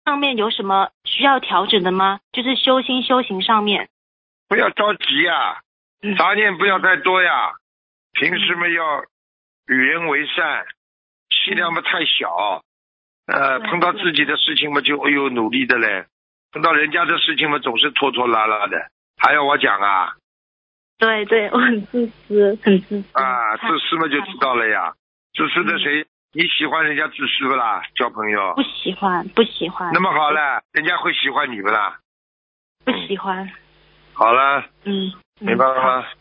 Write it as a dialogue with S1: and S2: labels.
S1: 上面有什么需要调整的吗？就是修行上面。
S2: 不要着急呀，杂念不要太多呀。平时嘛要与人为善，气量嘛太小。碰到自己的事情嘛就努力的嘞，碰到人家的事情嘛总是拖拖拉拉的。还要我讲啊？
S1: 对对，我很自私，很自私。
S2: 啊，自私嘛就知道了呀。自私的谁？你喜欢人家自私不啦？交朋友？
S1: 不喜欢，不喜欢。
S2: 那么好了，人家会喜欢你不啦？
S1: 不喜欢。
S2: 好了。明白了吗？